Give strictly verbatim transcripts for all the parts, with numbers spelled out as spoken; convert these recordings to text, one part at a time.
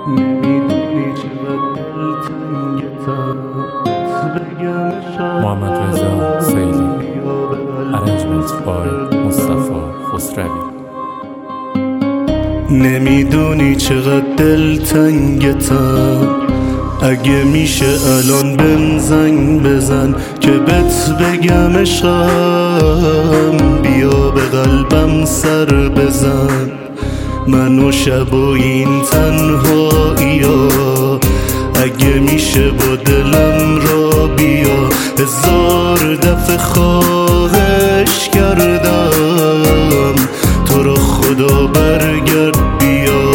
محمد رضا سیلی Arrangement by مصطفی خسروی. نمیدونی چقدر دلتنگتم، اگه میشه الان بهم زنگ بزن که بهت بگم عشقم، بیا به قلبم سر بزن. من و شب و این تنهایی‌ها، اگه میشه با دلم را بیا. هزار دفعه خواهش کردم تو رو خدا برگرد بیا.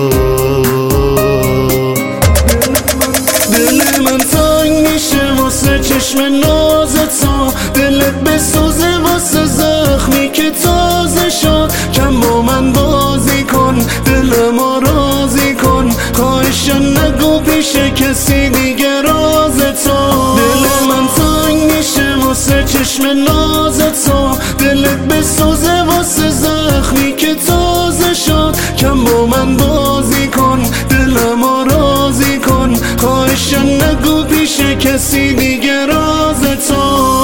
دل من تنگ میشه واسه چشم نازت، دلت بسوزه واسه زخمی که تازه شد. کم با من بازی کن، دلمو راضی کن، خواهشن نگو پیش کسی دیگه رازتو. دل من تنگ میشه واسه چشم نازت، دلت بسوزه واسه زخمی که تازه شد. کم با من بازی کن، دلمو راضی کن، خواهشن نگو پیش کسی دیگه رازتو.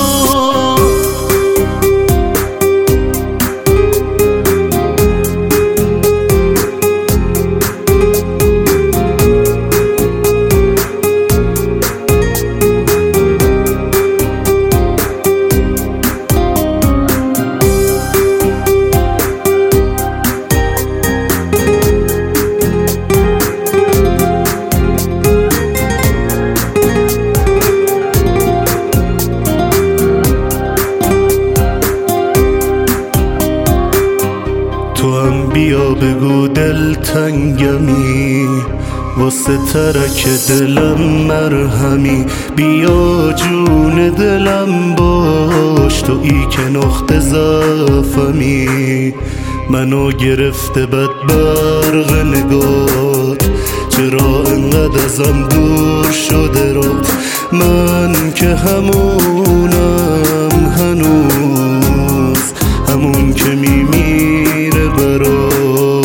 تو هم بیا بگو دلتنگمی، واسه ترک دلم مرهمی. بیا جون دلم باش، تو ای که نقطه ضعفمی. منو گرفته بد برق نگات، چرا انقدر ازم دور شده رات؟ من که همونم هنوز، همون که میمیره برات.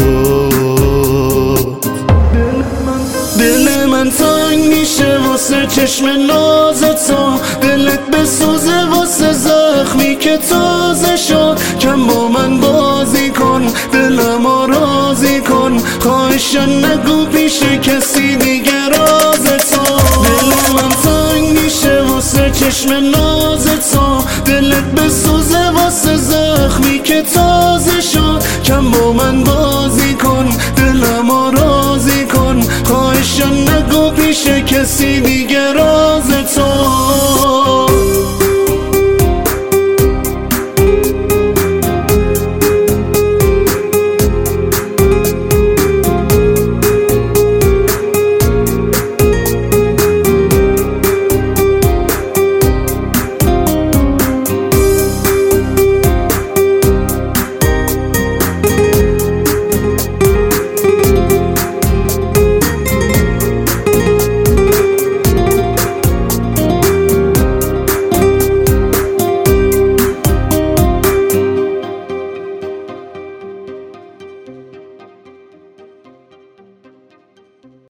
دل من تنگ میشه واسه چشم نازت، دلت بسوزه واسه زخمی که تازه شد. کم با من بازی کن، دلمو راضی کن، خواهشن نگو پیش کسی دیگه رازتو. دل من تنگ میشه واسه چشم نازت، دلت بسوزه واسه زخمی که تازه شد. کم با من بازی کن، دلمو راضی کن، خواهشن نگو پیش کسی دیگه.